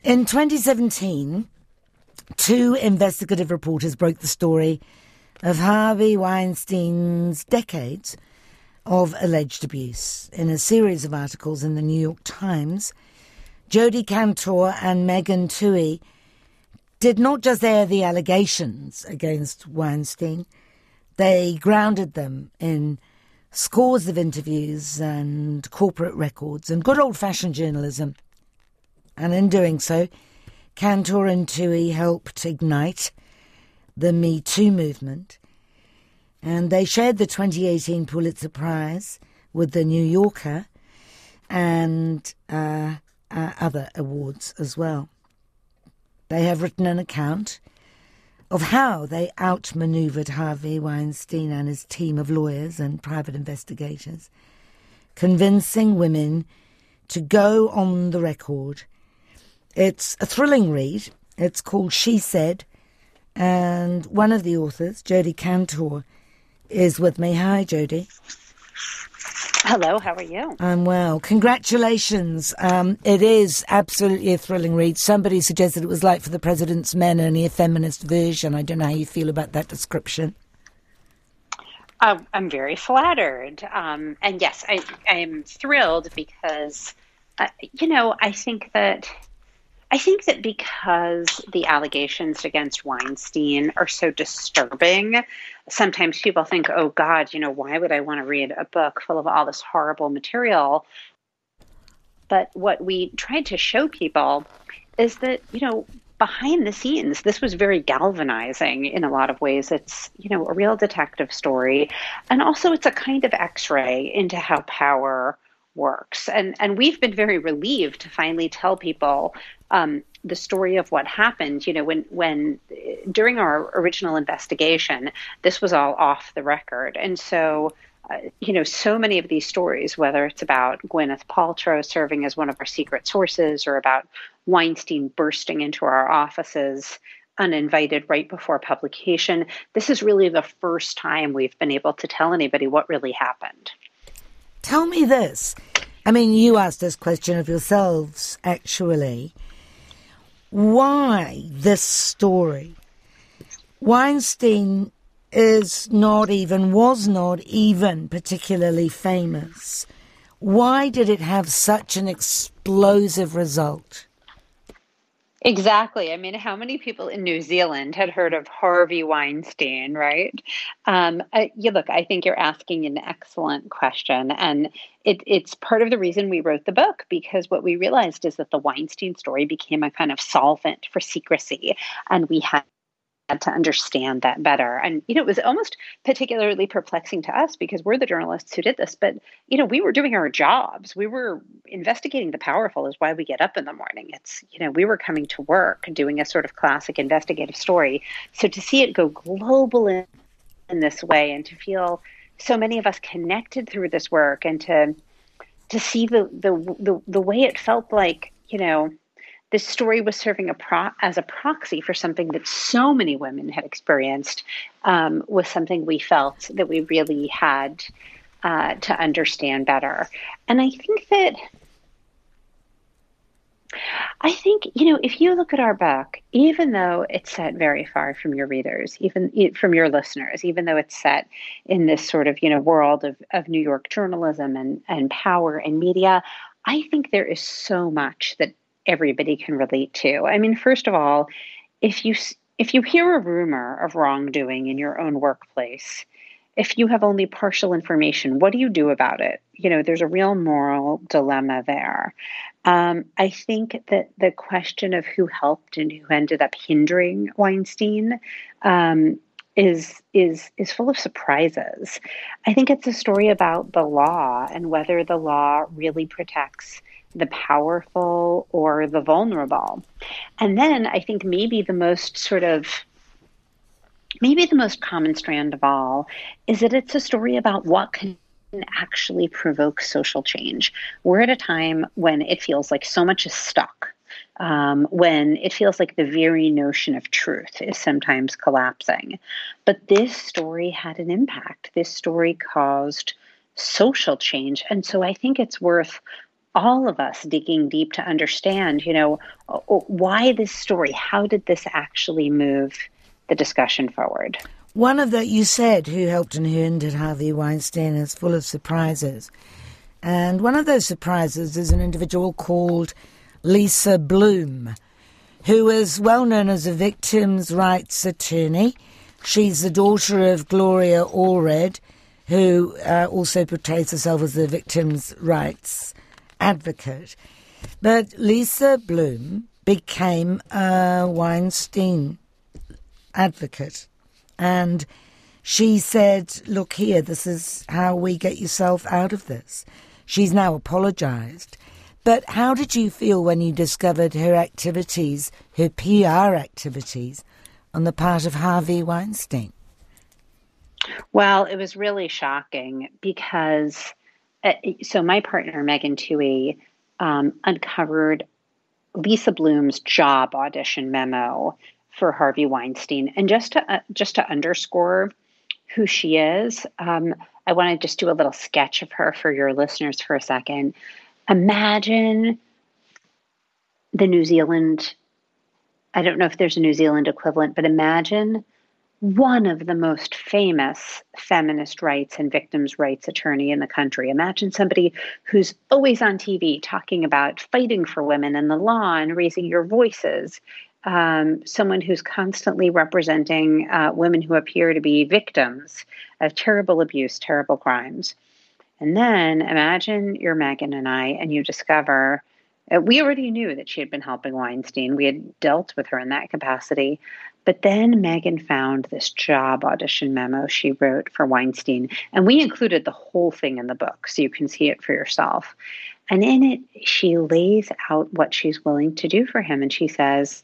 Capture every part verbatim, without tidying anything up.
In twenty seventeen, two investigative reporters broke the story of Harvey Weinstein's decades of alleged abuse. In a series of articles in the New York Times, Jodi Kantor and Megan Twohey did not just air the allegations against Weinstein, they grounded them in scores of interviews and corporate records and good old-fashioned journalism. And in doing so, Kantor and Twohey helped ignite the Me Too movement. And they shared the twenty eighteen Pulitzer Prize with The New Yorker and uh, uh, other awards as well. They have written an account of how they outmaneuvered Harvey Weinstein and his team of lawyers and private investigators, convincing women to go on the record. It's a thrilling read. It's called She Said, and one of the authors, Jodi Kantor, is with me. Hi, Jodi. Hello, how are you? I'm well. Congratulations. Um, it is absolutely a thrilling read. Somebody suggested it was like For the President's Men, only a feminist version. I don't know how you feel about that description. Uh, I'm very flattered. Um, and yes, I, I am thrilled because, uh, you know, I think that I think that because the allegations against Weinstein are so disturbing, sometimes people think, oh, God, you know, why would I want to read a book full of all this horrible material? But what we tried to show people is that, you know, behind the scenes, this was very galvanizing in a lot of ways. It's, you know, a real detective story. And also it's a kind of X-ray into how power works. And and we've been very relieved to finally tell people um, the story of what happened. You know, when when during our original investigation, this was all off the record. And so, uh, you know, so many of these stories, whether it's about Gwyneth Paltrow serving as one of our secret sources or about Weinstein bursting into our offices uninvited right before publication, this is really the first time we've been able to tell anybody what really happened. Tell me this. I mean, you asked this question of yourselves, actually. Why this story? Weinstein is not even, was not even particularly famous. Why did it have such an explosive result? Exactly. I mean, how many people in New Zealand had heard of Harvey Weinstein, right? Um, I, you look, I think you're asking an excellent question. And it, it's part of the reason we wrote the book, because what we realized is that the Weinstein story became a kind of solvent for secrecy. And we had to understand that better. And, you know, it was almost particularly perplexing to us because we're the journalists who did this. But, you know, we were doing our jobs. We were investigating the powerful is why we get up in the morning. It's, you know, we were coming to work doing a sort of classic investigative story. So to see it go global in, in this way and to feel so many of us connected through this work and to to see the the the, the way it felt like, you know, this story was serving a pro- as a proxy for something that so many women had experienced, um, was something we felt that we really had uh, to understand better. And I think that, I think, you know, if you look at our book, even though it's set very far from your readers, even from your listeners, even though it's set in this sort of, you know, world of, of New York journalism and, and power and media, I think there is so much that everybody can relate to. I mean, first of all, if you if you hear a rumor of wrongdoing in your own workplace, if you have only partial information, what do you do about it? You know, there's a real moral dilemma there. Um, I think that the question of who helped and who ended up hindering Weinstein um, is is is full of surprises. I think it's a story about the law and whether the law really protects the powerful or the vulnerable. And then I think maybe the most sort of, maybe the most common strand of all is that it's a story about what can actually provoke social change. We're at a time when it feels like so much is stuck, um, when it feels like the very notion of truth is sometimes collapsing. But this story had an impact. This story caused social change. And so I think it's worth all of us digging deep to understand, you know, why this story? How did this actually move the discussion forward? One of the, you said, who helped and who hindered Harvey Weinstein is full of surprises. And one of those surprises is an individual called Lisa Bloom, who is well known as a victims' rights attorney. She's the daughter of Gloria Allred, who uh, also portrays herself as a victims' rights advocate. But Lisa Bloom became a Weinstein advocate. And she said, look here, this is how we get yourself out of this. She's now apologised. But how did you feel when you discovered her activities, her P R activities, on the part of Harvey Weinstein? Well, it was really shocking because, uh, so my partner, Megan Twohey, um, uncovered Lisa Bloom's job audition memo for Harvey Weinstein. And just to, uh, just to underscore who she is, um, I want to just do a little sketch of her for your listeners for a second. Imagine the New Zealand, I don't know if there's a New Zealand equivalent, but imagine one of the most famous feminist rights and victims' rights attorney in the country. Imagine somebody who's always on T V talking about fighting for women and the law and raising your voices. Um, someone who's constantly representing uh, women who appear to be victims of terrible abuse, terrible crimes. And then imagine you're Megan and I, and you discover uh, we already knew that she had been helping Weinstein. We had dealt with her in that capacity. But then Megan found this job audition memo she wrote for Weinstein. And we included the whole thing in the book so you can see it for yourself. And in it, she lays out what she's willing to do for him. And she says,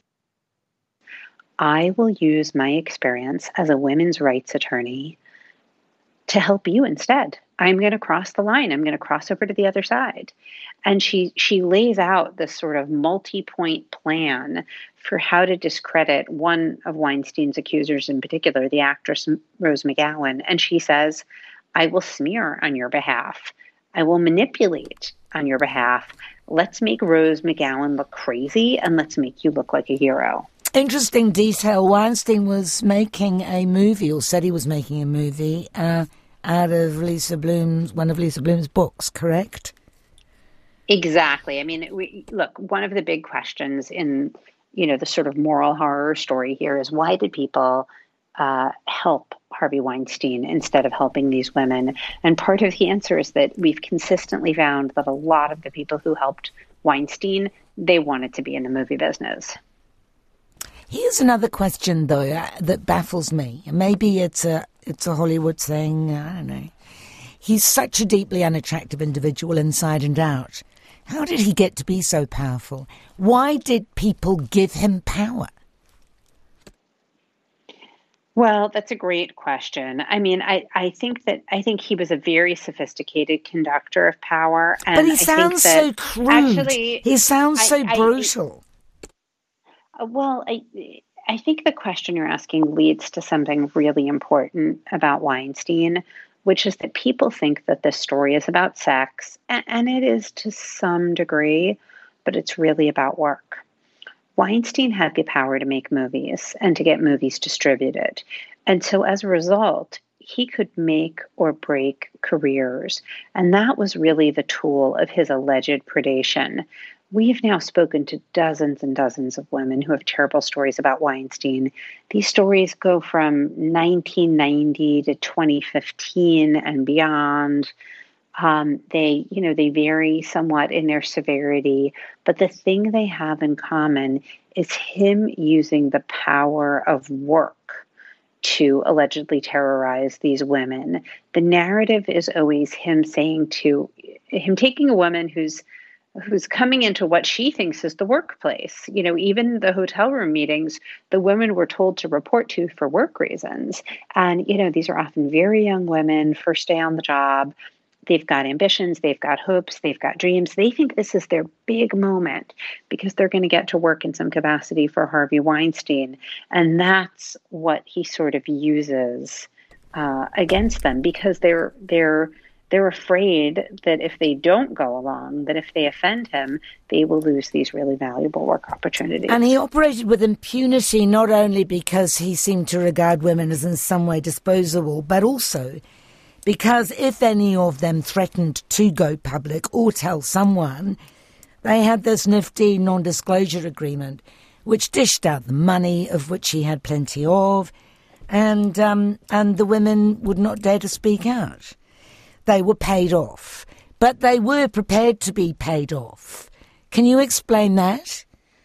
I will use my experience as a women's rights attorney to help you instead. I'm going to cross the line. I'm going to cross over to the other side. And she she lays out this sort of multi-point plan for how to discredit one of Weinstein's accusers in particular, the actress Rose McGowan. And she says, I will smear on your behalf. I will manipulate on your behalf. Let's make Rose McGowan look crazy and let's make you look like a hero. Interesting detail. Weinstein was making a movie, or said he was making a movie, uh, out of Lisa Bloom's, one of Lisa Bloom's books, correct? Exactly. I mean, we, look, one of the big questions in, you know, the sort of moral horror story here is why did people uh, help Harvey Weinstein instead of helping these women? And part of the answer is that we've consistently found that a lot of the people who helped Weinstein, they wanted to be in the movie business. Here's another question, though, uh, that baffles me. Maybe it's a it's a Hollywood thing. I don't know. He's such a deeply unattractive individual inside and out. How did he get to be so powerful? Why did people give him power? Well, that's a great question. I mean, I, I think that I think he was a very sophisticated conductor of power. And but he I sounds so crude. Actually, he sounds so I, brutal. I, well, I I think the question you're asking leads to something really important about Weinstein, which is that people think that this story is about sex, and, and it is to some degree, but it's really about work. Weinstein had the power to make movies and to get movies distributed. And so as a result, he could make or break careers. And that was really the tool of his alleged predation. We've now spoken to dozens and dozens of women who have terrible stories about Weinstein. These stories go from nineteen ninety to twenty fifteen and beyond. Um, they, you know, they vary somewhat in their severity, but the thing they have in common is him using the power of work to allegedly terrorize these women. The narrative is always him saying to him, taking a woman who's who's coming into what she thinks is the workplace. You know, even the hotel room meetings, the women were told to report to for work reasons. And, you know, these are often very young women, first day on the job. They've got ambitions, they've got hopes, they've got dreams. They think this is their big moment because they're going to get to work in some capacity for Harvey Weinstein. And that's what he sort of uses uh, against them because they're they're They're afraid that if they don't go along, that if they offend him, they will lose these really valuable work opportunities. And he operated with impunity not only because he seemed to regard women as in some way disposable, but also because if any of them threatened to go public or tell someone, they had this nifty non-disclosure agreement which dished out the money, of which he had plenty of, and um, and the women would not dare to speak out. They were paid off, but they were prepared to be paid off. Can you explain that?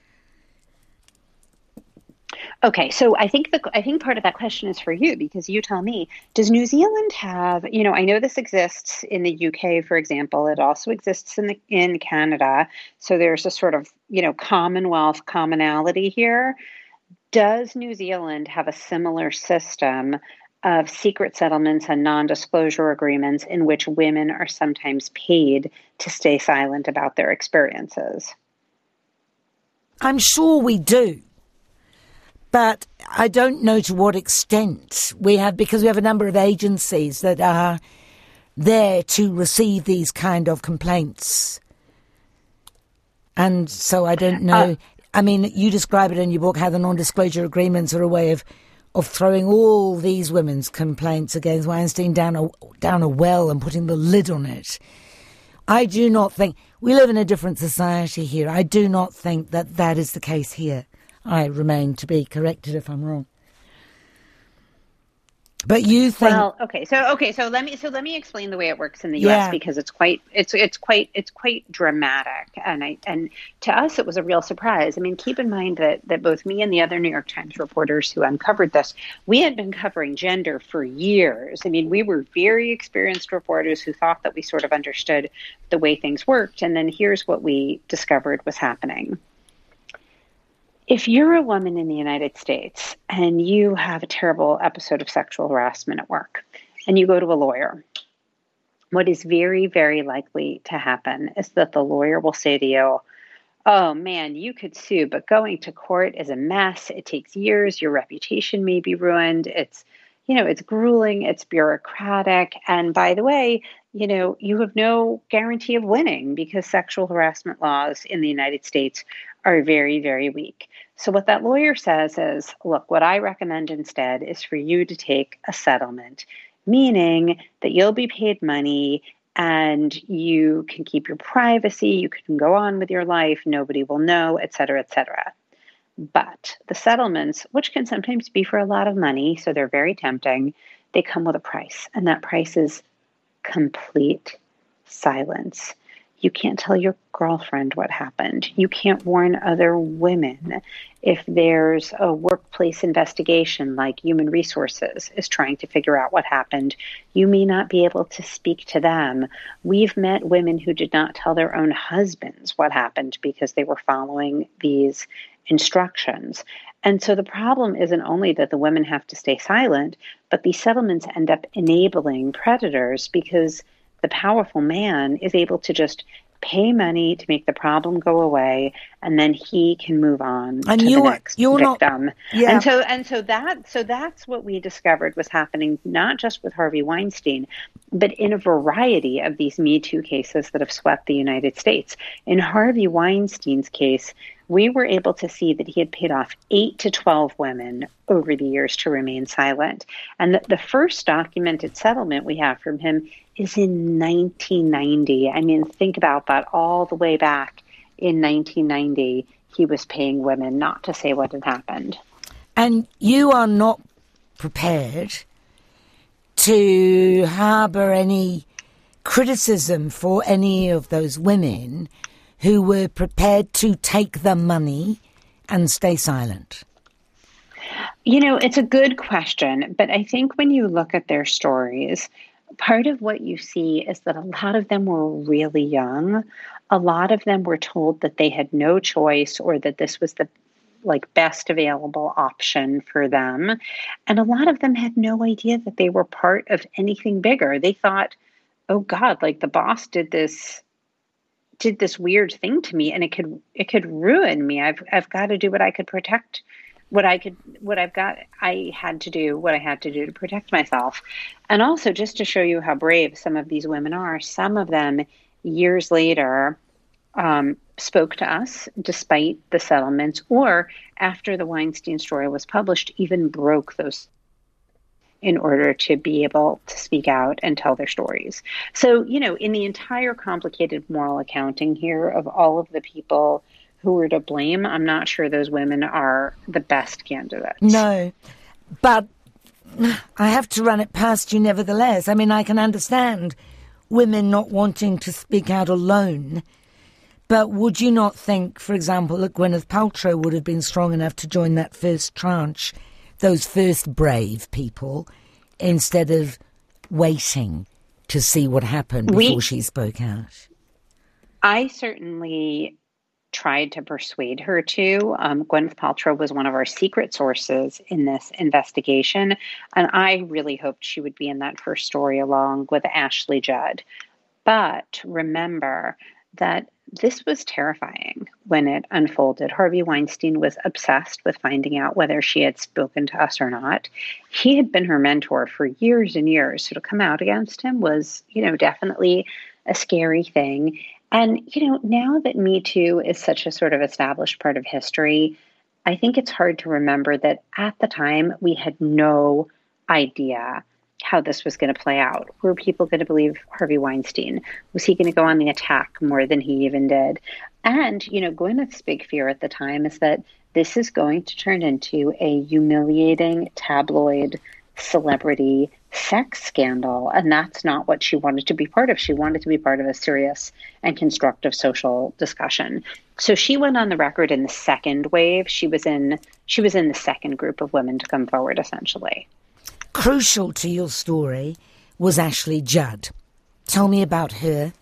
Okay, so I think the I think part of that question is for you, because you tell me, does New Zealand have, you know, I know this exists in the U K, for example. It also exists in the, in Canada. So there's a sort of, you know, Commonwealth commonality here. Does New Zealand have a similar system of secret settlements and non-disclosure agreements in which women are sometimes paid to stay silent about their experiences? I'm sure we do. But I don't know to what extent we have, because we have a number of agencies that are there to receive these kind of complaints. And so I don't know. Uh, I mean, you describe it in your book how the non-disclosure agreements are a way of, of throwing all these women's complaints against Weinstein down a, down a well and putting the lid on it. I do not think... We live in a different society here. I do not think that that is the case here. I remain to be corrected if I'm wrong. But you think... Well, okay, so okay, so let me so let me explain the way it works in the U S, yeah. because it's quite it's it's quite it's quite dramatic, and I and to us it was a real surprise. I mean, keep in mind that that both me and the other New York Times reporters who uncovered this, we had been covering gender for years. I mean, we were very experienced reporters who thought that we sort of understood the way things worked, and then here's what we discovered was happening. If you're a woman in the United States and you have a terrible episode of sexual harassment at work and you go to a lawyer, what is very, very likely to happen is that the lawyer will say to you, oh man, you could sue, but going to court is a mess. It takes years. Your reputation may be ruined. It's, you know, it's grueling. It's bureaucratic. And by the way, you know, you have no guarantee of winning because sexual harassment laws in the United States are very, very weak. So what that lawyer says is, look, what I recommend instead is for you to take a settlement, meaning that you'll be paid money and you can keep your privacy, you can go on with your life, nobody will know, et cetera, et cetera. But the settlements, which can sometimes be for a lot of money, so they're very tempting, they come with a price, and that price is complete silence. You can't tell your girlfriend what happened. You can't warn other women. If there's a workplace investigation, like Human Resources is trying to figure out what happened, you may not be able to speak to them. We've met women who did not tell their own husbands what happened because they were following these instructions. And so the problem isn't only that the women have to stay silent, but these settlements end up enabling predators because the powerful man is able to just pay money to make the problem go away, and then he can move on and to you the are, next you're victim. Not, yeah. And so and so that so that's what we discovered was happening, not just with Harvey Weinstein, but in a variety of these Me Too cases that have swept the United States. In Harvey Weinstein's case, we were able to see that he had paid off eight to twelve women over the years to remain silent. And the, the first documented settlement we have from him is in nineteen ninety. I mean, think about that. All the way back in nineteen ninety, he was paying women not to say what had happened. And you are not prepared to harbour any criticism for any of those women who were prepared to take the money and stay silent? You know, it's a good question, but I think when you look at their stories, part of what you see is that a lot of them were really young. A lot of them were told that they had no choice or that this was the like best available option for them. And a lot of them had no idea that they were part of anything bigger. They thought, oh God, like the boss did this did this weird thing to me and it could it could ruin me. I've I've got to do what I could protect what I could, what I've got, I had to do what I had to do to protect myself. And also just to show you how brave some of these women are, some of them years later um, spoke to us despite the settlements, or after the Weinstein story was published, even broke those in order to be able to speak out and tell their stories. So, you know, in the entire complicated moral accounting here of all of the people who were to blame, I'm not sure those women are the best candidates. No, but I have to run it past you nevertheless. I mean, I can understand women not wanting to speak out alone, but would you not think, for example, that Gwyneth Paltrow would have been strong enough to join that first tranche, those first brave people, instead of waiting to see what happened before we, she spoke out? I certainly tried to persuade her to. Um, Gwyneth Paltrow was one of our secret sources in this investigation, and I really hoped she would be in that first story along with Ashley Judd. But remember that this was terrifying when it unfolded. Harvey Weinstein was obsessed with finding out whether she had spoken to us or not. He had been her mentor for years and years, so to come out against him was, you know, definitely a scary thing. And, you know, now that Me Too is such a sort of established part of history, I think it's hard to remember that at the time we had no idea how this was going to play out. Were people going to believe Harvey Weinstein? Was he going to go on the attack more than he even did? And, you know, Gwyneth's big fear at the time is that this is going to turn into a humiliating tabloid celebrity sex scandal. And that's not what she wanted to be part of. She wanted to be part of a serious and constructive social discussion. So she went on the record in the second wave. She was in, she was in the second group of women to come forward, essentially. Crucial to your story was Ashley Judd. Tell me about her.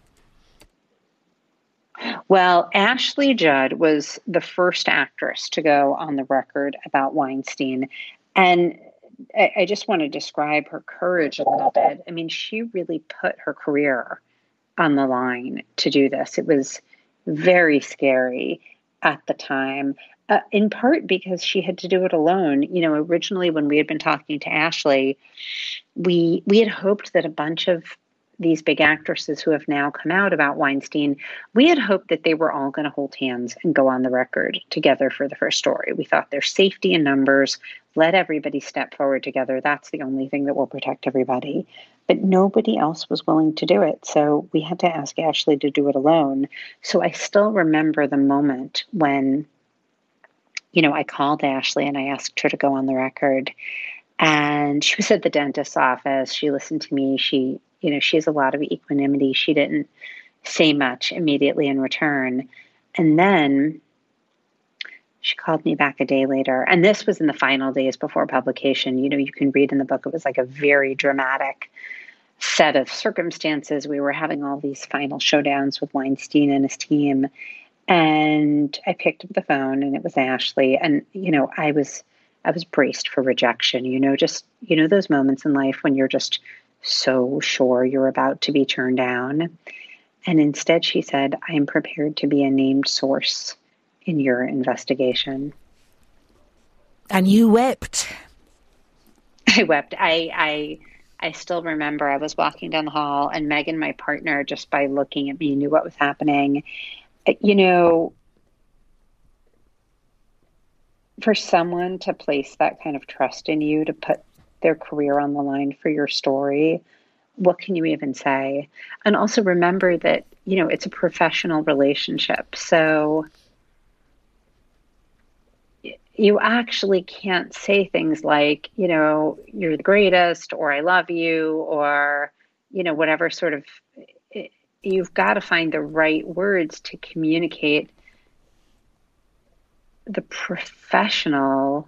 Well, Ashley Judd was the first actress to go on the record about Weinstein. And I, I just want to describe her courage a little bit. I mean, she really put her career on the line to do this. It was very scary at the time. Uh, in part because she had to do it alone. You know, originally when we had been talking to Ashley, we we had hoped that a bunch of these big actresses who have now come out about Weinstein, we had hoped that they were all going to hold hands and go on the record together for the first story. We thought there's safety in numbers. Let everybody step forward together. That's the only thing that will protect everybody. But nobody else was willing to do it. So we had to ask Ashley to do it alone. So I still remember the moment when, you know, I called Ashley and I asked her to go on the record, and she was at the dentist's office. She listened to me. She, you know, she has a lot of equanimity. She didn't say much immediately in return. And then she called me back a day later. And this was in the final days before publication. You know, you can read in the book, it was like a very dramatic set of circumstances. We were having all these final showdowns with Weinstein and his team. And I picked up the phone and it was Ashley. And, you know, I was, I was braced for rejection, you know, just, you know, those moments in life when you're just so sure you're about to be turned down. And instead she said, I am prepared to be a named source in your investigation. And you wept. I wept. I, I, I still remember I was walking down the hall and Megan, my partner, just by looking at me, knew what was happening. You know, for someone to place that kind of trust in you, to put their career on the line for your story, what can you even say? And also remember that, you know, it's a professional relationship. So you actually can't say things like, you know, you're the greatest, or I love you, or, you know, whatever sort of... You've got to find the right words to communicate the professional,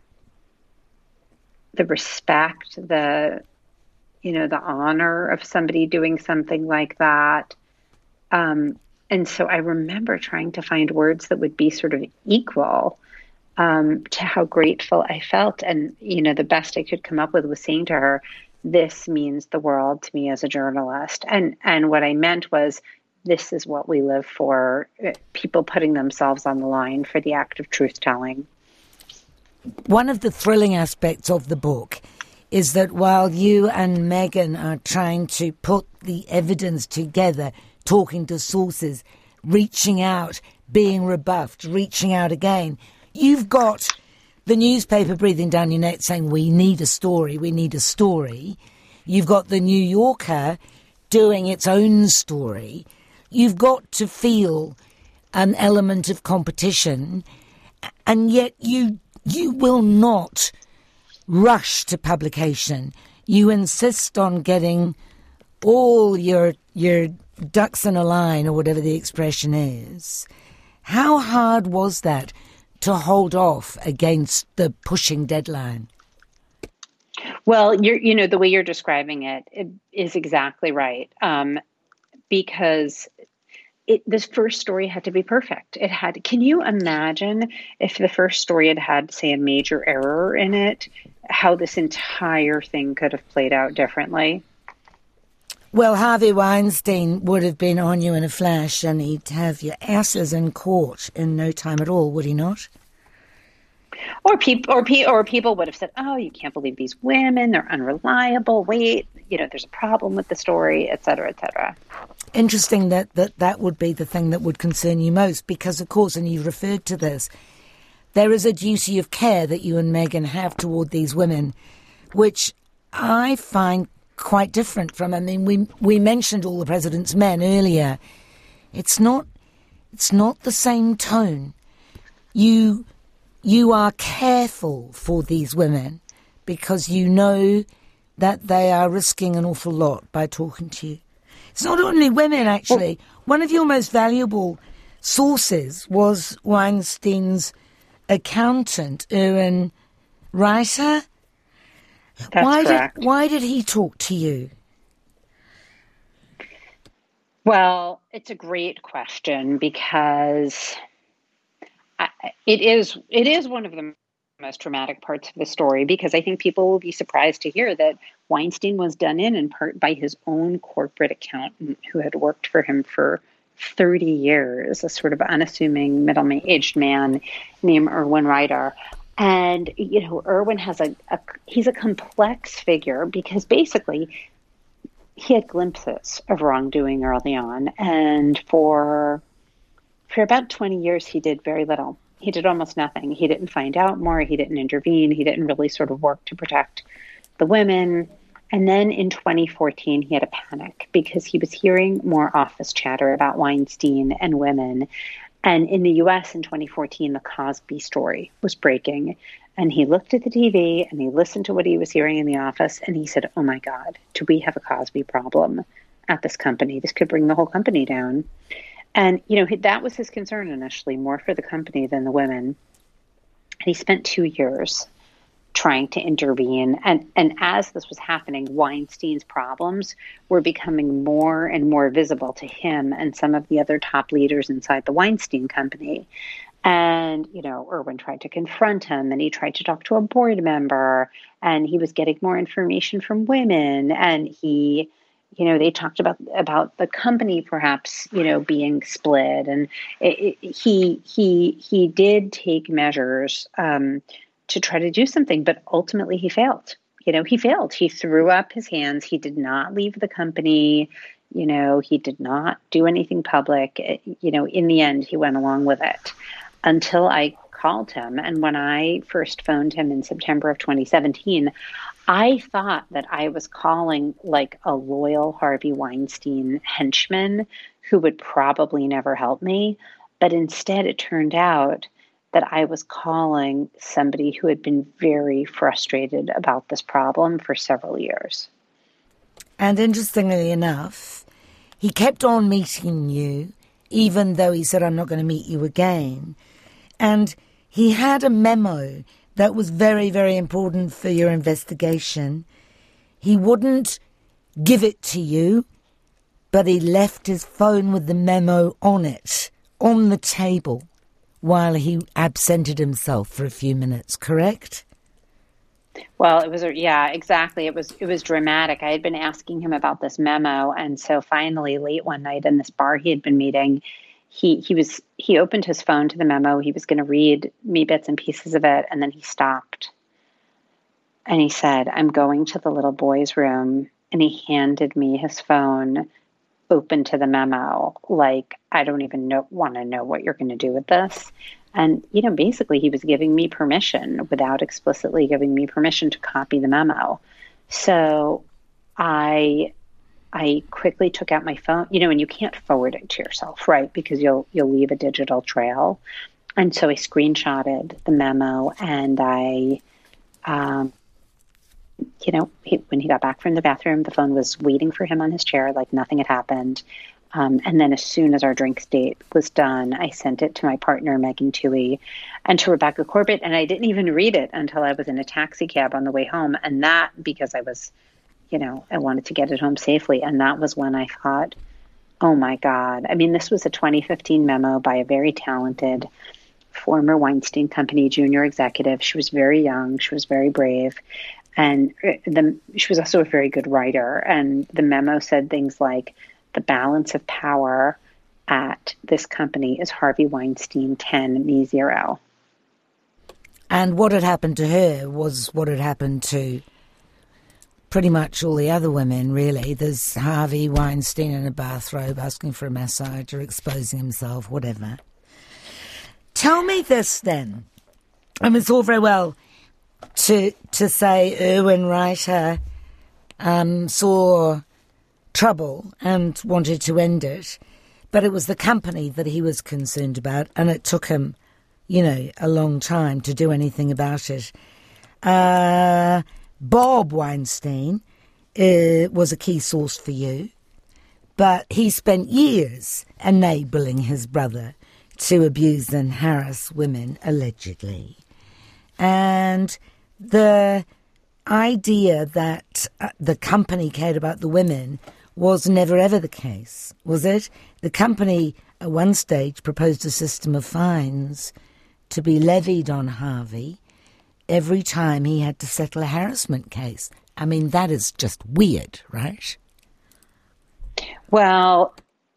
the respect, the, you know, the honor of somebody doing something like that. Um, and so I remember trying to find words that would be sort of equal um, to how grateful I felt. And, you know, the best I could come up with was saying to her, this means the world to me as a journalist. And and what I meant was, this is what we live for, people putting themselves on the line for the act of truth-telling. one of the thrilling aspects of the book is that while you and Meghan are trying to put the evidence together, talking to sources, reaching out, being rebuffed, reaching out again, you've got the newspaper breathing down your neck saying, we need a story, we need a story. You've got the New Yorker doing its own story. You've got to feel an element of competition, and yet you you will not rush to publication. You insist on getting all your your ducks in a line, or whatever the expression is. How hard was that to hold off against the pushing deadline? Well, you're, you know, the way you're describing it, it is exactly right. Um, because it, this first story had to be perfect. It had, can you imagine if the first story had had, say, a major error in it, how this entire thing could have played out differently? Well, Harvey Weinstein would have been on you in a flash, and he'd have your asses in court in no time at all, would he not? Or people, or, pe- or people would have said, "Oh, you can't believe these women; they're unreliable. Wait, you know, there's a problem with the story, et cetera, et cetera." Interesting that, that that would be the thing that would concern you most, because, of course, and you've referred to this, there is a duty of care that you and Meghan have toward these women, which I find quite different from. I mean, we we mentioned All the President's Men earlier. It's not it's not the same tone. You you are careful for these women because you know that they are risking an awful lot by talking to you. It's not only women, actually. One of your most valuable sources was Weinstein's accountant, Erwin Reiter. That's why correct. Did, why did he talk to you? Well, it's a great question because I, it is it is one of the most traumatic parts of the story, because I think people will be surprised to hear that Weinstein was done in in part by his own corporate accountant who had worked for him for thirty years, a sort of unassuming middle-aged man named Erwin Reiter. And, you know, Erwin has a, a, he's a complex figure because basically he had glimpses of wrongdoing early on. And for, for about twenty years, he did very little. He did almost nothing. He didn't find out more. He didn't intervene. He didn't really sort of work to protect the women. And then in twenty fourteen, he had a panic because he was hearing more office chatter about Weinstein and women. And in the U S in twenty fourteen, the Cosby story was breaking. And he looked at the T V and he listened to what he was hearing in the office. And he said, oh, my God, do we have a Cosby problem at this company? This could bring the whole company down. And, you know, that was his concern initially, more for the company than the women. And he spent two years trying to intervene. And, and as this was happening, Weinstein's problems were becoming more and more visible to him and some of the other top leaders inside the Weinstein Company. And, you know, Erwin tried to confront him, and he tried to talk to a board member, and he was getting more information from women. And he, you know, they talked about about the company perhaps, you know, being split. And it, it, he he he did take measures um, to try to do something, but ultimately he failed. You know, he failed. He threw up his hands. He did not leave the company. You know, he did not do anything public. It, you know, in the end, he went along with it until I called him. And when I first phoned him in September of twenty seventeen, I thought that I was calling like a loyal Harvey Weinstein henchman who would probably never help me. But instead, it turned out that I was calling somebody who had been very frustrated about this problem for several years. And interestingly enough, he kept on meeting you, even though he said, I'm not going to meet you again. And he had a memo that was very, very important for your investigation. He wouldn't give it to you, but he left his phone with the memo on it, on the table, while he absented himself for a few minutes, correct? Well, it was, a, yeah, exactly. It was, it was dramatic. I had been asking him about this memo. And so finally, late one night in this bar he had been meeting, he he was he opened his phone to the memo. He was going to read me bits and pieces of it, and then he stopped. And he said, "I'm going to the little boy's room." And he handed me his phone, open to the memo, like, "I don't even know want to know what you're going to do with this." And, you know, basically he was giving me permission without explicitly giving me permission to copy the memo. So I I quickly took out my phone, you know, and you can't forward it to yourself, right? Because you'll you'll leave a digital trail. And so I screenshotted the memo, and I um you know, he, when he got back from the bathroom, the phone was waiting for him on his chair like nothing had happened. Um, and then as soon as our drinks date was done, I sent it to my partner, Megan Toohey, and to Rebecca Corbett. And I didn't even read it until I was in a taxi cab on the way home. And that because I was, you know, I wanted to get it home safely. And that was when I thought, oh, my God. I mean, this was a twenty fifteen memo by a very talented former Weinstein Company junior executive. She was very young. She was very brave. And the, she was also a very good writer. And the memo said things like, "The balance of power at this company is Harvey Weinstein ten, me zero." And what had happened to her was what had happened to pretty much all the other women, really. There's Harvey Weinstein in a bathrobe asking for a massage or exposing himself, whatever. Tell me this then. I mean, it's all very well to to say Erwin Reiter um, saw trouble and wanted to end it, but it was the company that he was concerned about, and it took him, you know, a long time to do anything about it. Uh, Bob Weinstein uh, was a key source for you, but he spent years enabling his brother to abuse and harass women, allegedly. And the idea that uh, the company cared about the women was never ever the case, was it? The company at one stage proposed a system of fines to be levied on Harvey every time he had to settle a harassment case. I mean, that is just weird, right? Well,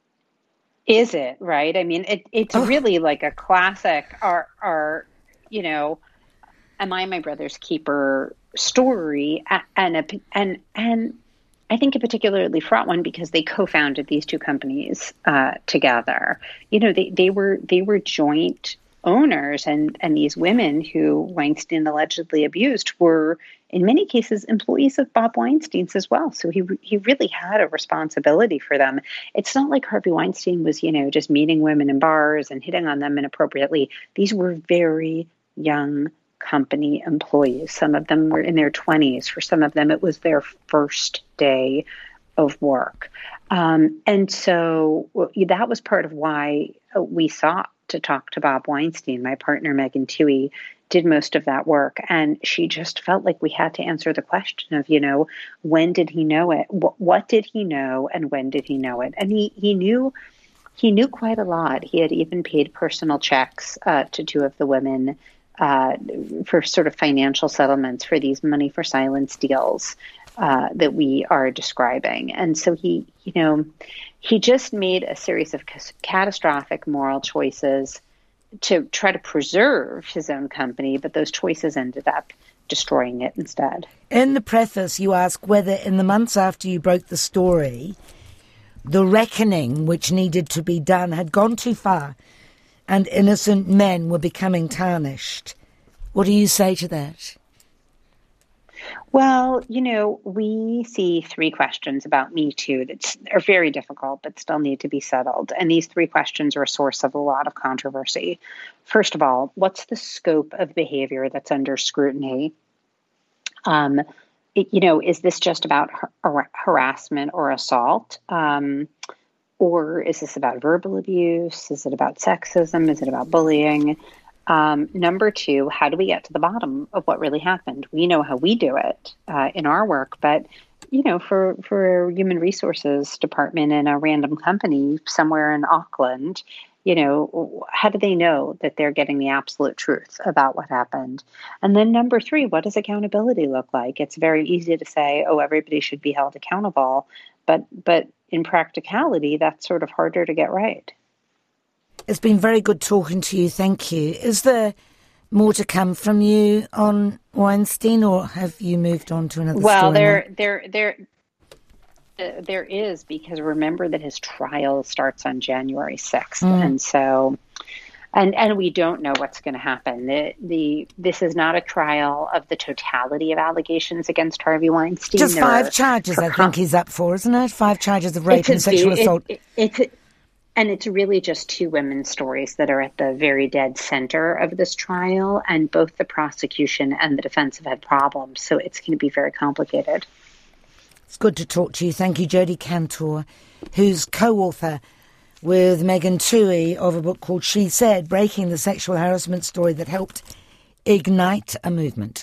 is it, right? I mean, it, it's Oh. really like a classic, our, our, you know, am I my brother's keeper story, and a, and and I think a particularly fraught one because they co-founded these two companies uh, together. You know, they they were they were joint owners, and and these women who Weinstein allegedly abused were in many cases employees of Bob Weinstein's as well. So he he really had a responsibility for them. It's not like Harvey Weinstein was, you know, just meeting women in bars and hitting on them inappropriately. These were very young company employees. Some of them were in their twenties. For some of them, it was their first day of work. Um, and so that was part of why we sought to talk to Bob Weinstein. My partner, Megan Toohey, did most of that work. And she just felt like we had to answer the question of, you know, when did he know it? What, what did he know? And when did he know it? And he, he knew he knew quite a lot. He had even paid personal checks uh, to two of the women Uh, for sort of financial settlements for these money for silence deals uh, that we are describing. And so he, you know, he just made a series of c- catastrophic moral choices to try to preserve his own company, but those choices ended up destroying it instead. In the preface, you ask whether in the months after you broke the story, the reckoning which needed to be done had gone too far and innocent men were becoming tarnished. What do you say to that? Well, you know, we see three questions about Me Too that are very difficult but still need to be settled. And these three questions are a source of a lot of controversy. First of all, what's the scope of behavior that's under scrutiny? Um, it, you know, is this just about har- harassment or assault? Um, Or is this about verbal abuse? Is it about sexism? Is it about bullying? Um, number two, how do we get to the bottom of what really happened? We know how we do it uh, in our work, but you know, for for a human resources department in a random company somewhere in Auckland, you know, how do they know that they're getting the absolute truth about what happened? And then number three, what does accountability look like? It's very easy to say, oh, everybody should be held accountable, but but in practicality, that's sort of harder to get right. It's been very good talking to you. Thank you. Is there more to come from you on Weinstein, or have you moved on to another well, story? there, now? there, there, uh, there is, because remember that his trial starts on January sixth, Mm. and so, and and we don't know what's going to happen. The the this is not a trial of the totality of allegations against Harvey Weinstein. Just There five are charges, I percon- think he's up for, isn't it? Five charges of rape It's a and sexual ve- assault. It, it, it's and it's really just two women's stories that are at the very dead center of this trial, and both the prosecution and the defense have had problems, so it's going to be very complicated. It's good to talk to you. Thank you, Jodie Cantor, who's co-author with Megan Twohey of a book called She Said, Breaking the Sexual Harassment Story That Helped Ignite a Movement.